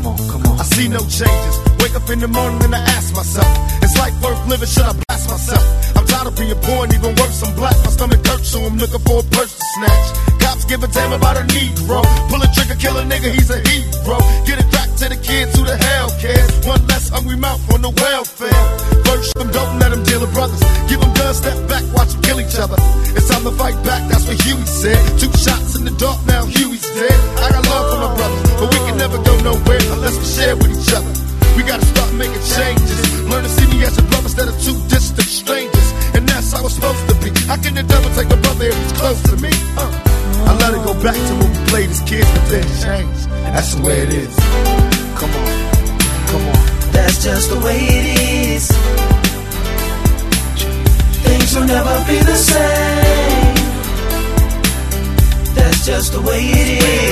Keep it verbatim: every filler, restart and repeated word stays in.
Come on, come on. I see no changes. Wake up in the morning and I ask myself, is life worth living? Should I blast myself? I'm tired of being poor and even worse, I'm black. My stomach hurts, so I'm looking for a purse to snatch. Cops give a damn about a Negro. Pull a trigger, kill a nigga, he's a hero. Get it back to the kids who the hell cares. One less hungry mouth on the welfare. First them, don't let them deal with brothers. Give them guns, step back, watch them kill each other. It's time to fight back, that's what Huey said. Two shots in the dark, now Huey's dead. I got love for my brothers, but we can never go nowhere unless we share with each other. We gotta start making changes. Learn to see me as a brother instead of two distant strangers. And that's how it's supposed to be. How can the devil take my brother if he's close to me? Uh. I let it go back to when we played as kids, but then changed. That's the way it is. Come on, come on. That's just the way it is. Things will never be the same. That's just the way it is.